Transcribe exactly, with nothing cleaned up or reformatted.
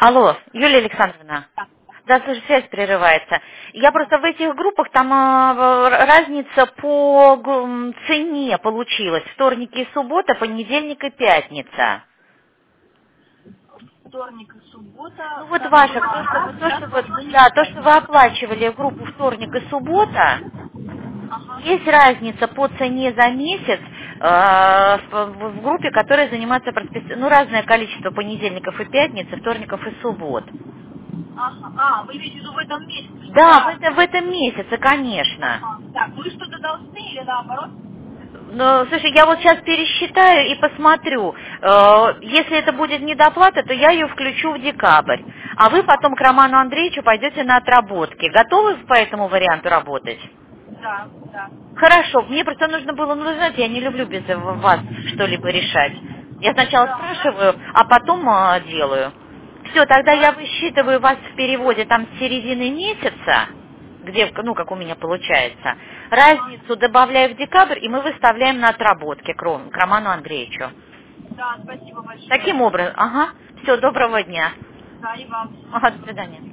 Алло, Юлия Александровна. Да. Да, слушай, связь прерывается. Я просто в этих группах, там а, в- разница по г- м, цене получилась. Вторник и суббота, понедельник и пятница. Вторник и Ну суббота. вот Так, ваша, ну, то, что вы, а, то, сейчас что вы, должны не да, то, что вы пятница. оплачивали группу вторник и суббота, Ага. есть разница по цене за месяц э, в, в группе, которая занимается проспект- ну, разное количество понедельников и пятниц, и вторников и суббот. Ага. А, вы имеете в виду в этом месяце, что Да, в, разные? это- в этом месяце, конечно. Ага. Так, вы что-то должны или наоборот? Ну, слушай, я вот сейчас пересчитаю и посмотрю. Э, Если это будет недоплата, то я ее включу в декабрь. А вы потом к Роману Андреевичу пойдете на отработки. Готовы по этому варианту работать? Да, да. Хорошо, мне просто нужно было, ну, вы знаете, я не люблю без вас что-либо решать. Я сначала Да, спрашиваю, хорошо. а потом а, делаю. Все, тогда я Хорошо. высчитываю вас в переводе там с середины месяца, где, ну, как у меня получается, Ага. разницу добавляю в декабрь, и мы выставляем на отработке к, Ром- к Роману Андреевичу. Да, спасибо большое. Таким образом, ага, все, доброго дня. Да, и вам. Всего Ага, до доброго. свидания.